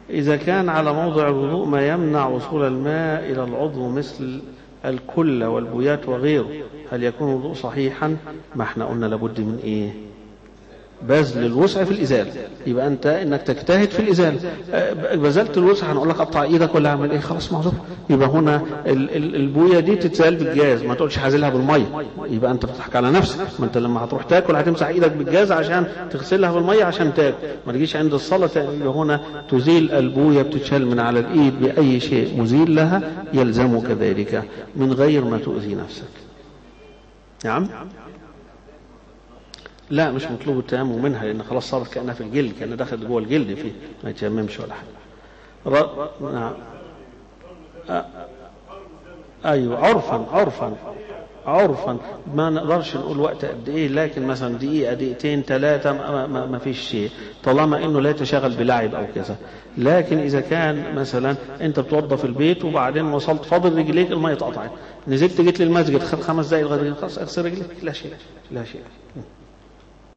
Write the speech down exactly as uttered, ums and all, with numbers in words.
إذا كان على موضع الوضوء ما يمنع وصول الماء إلى العضو مثل الكلى والبويات وغيره، هل يكون الوضوء صحيحا؟ ما احنا قلنا لابد من ايه؟ بذل الوسع في الإزالة. يبقى أنت إنك تجتهد في الإزالة، بذلت الوسع هنقول لك قطع إيدك ولا أعمل إيه؟ خلاص معذور. يبقى هنا البوية دي تتزال بالجاز، ما تقولش هزلها بالمية، يبقى أنت بتضحك على نفسك. ما أنت لما هتروح تاكل هتمسح إيدك بالجاز عشان تغسلها بالمية عشان تاكل، ما تجيش عند الصلاة. يبقى هنا تزيل البوية، بتتشال من على الإيد بأي شيء مزيل لها يلزمك ذلك من غير ما تؤذي نفسك. نعم؟ لا، مش مطلوب التيمم منها، لأن خلاص صارت كأنها في الجلد، كأنها دخلت جوه الجلد فيه، ما يتيممش ولا حاجة. ر... نعم. أ... أيوة، عرفا عرفا عرفا ما نقدرش نقول وقت قد إيه، لكن مثلا دقيقة دقيقتين ثلاثة ما, ما, ما فيش شيء، طالما إنه لا يتشغل بلعب أو كذا. لكن إذا كان مثلا أنت بتوضى في البيت وبعدين وصلت فاضل رجليك المية اتقطعت، نزلت جيت للمسجد خد خمس دقايق لغاية خلاص اغسل رجليك، لا شيء لا شيء.